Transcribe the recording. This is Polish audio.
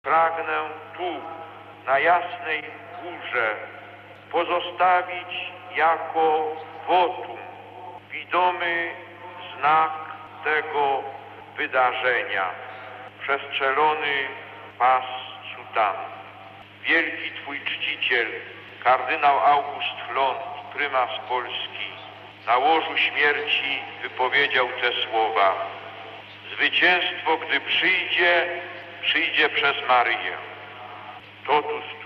pragnę tu, na Jasnej Górze, pozostawić jako wotum widomy znak tego wydarzenia. Przestrzelony pas sutanny. Wielki Twój czciciel, kardynał August Hlond, prymas Polski, na łożu śmierci wypowiedział te słowa: zwycięstwo, gdy przyjdzie, przyjdzie przez Maryję. Totus